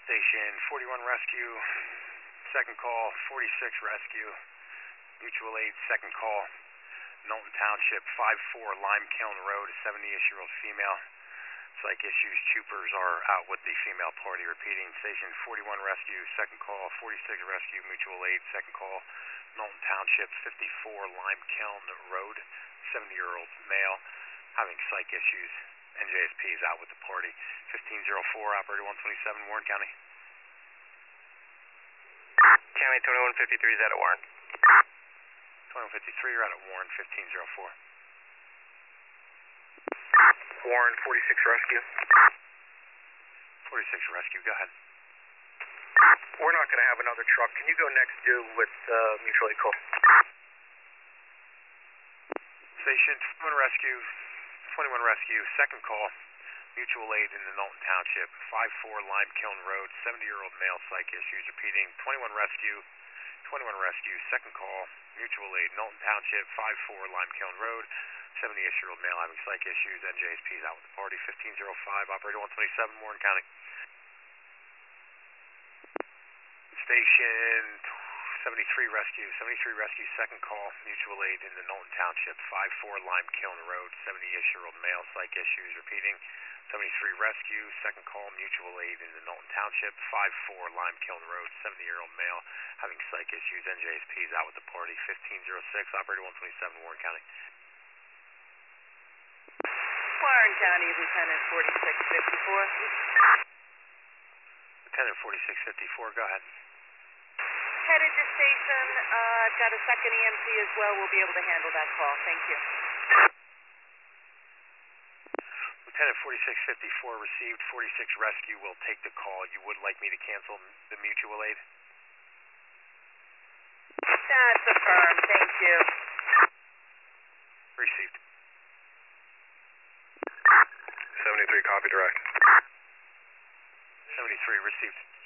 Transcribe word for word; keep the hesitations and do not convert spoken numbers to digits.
Station forty-one Rescue, second call, forty-six Rescue, mutual aid, second call, Knowlton Township, five four Lime Kiln Road, seventy-ish-year-old female. Psych issues, troopers are out with the female party. Repeating, Station forty-one Rescue, second call, forty-six Rescue, mutual aid, second call, Knowlton Township, fifty-four Lime Kiln Road, seventy-year-old male, having psych issues. N J S P is out with the party. fifteen oh four, operator one twenty-seven, Warren County. County twenty-one fifty-three is out of Warren. twenty-one fifty-three, you're out at Warren, fifteen oh four. Warren, forty-six Rescue. forty-six Rescue, go ahead. We're not going to have another truck. Can you go next due with uh, mutual aid call? Station twenty-one Rescue, twenty-one Rescue, second call, mutual aid in the Knowlton Township, five four Lime Kiln Road, seventy-year-old male, psych issues. Repeating, twenty-one Rescue, twenty-one Rescue, second call, mutual aid, Knowlton Township, five four Lime Kiln Road, seventy-ish-year-old male having psych issues. N J S P is out with the party. fifteen oh five, operator one twenty-seven, Warren County. Station seventy-three Rescue, seventy-three Rescue, second call, mutual aid in the Knowlton Township, five four Lime Kiln Road, seventy-ish-year-old male, psych issues. Repeating, seventy-three Rescue, second call, mutual aid in the Knowlton Township, five four Lime Kiln Road, seventy-year-old male having psych issues. N J S P is out with the party. fifteen oh six, operator one twenty-seven, Warren County. Warren County, Lieutenant forty-six fifty-four. Lieutenant forty-six fifty-four, go ahead. Headed to station. Uh, I've got a second E M T as well. We'll be able to handle that call. Thank you. Lieutenant forty-six fifty-four received. forty-six Rescue will take the call. You would like me to cancel the mutual aid? That's affirmed. Thank you. Received. seventy-three, copy direct. seventy-three received.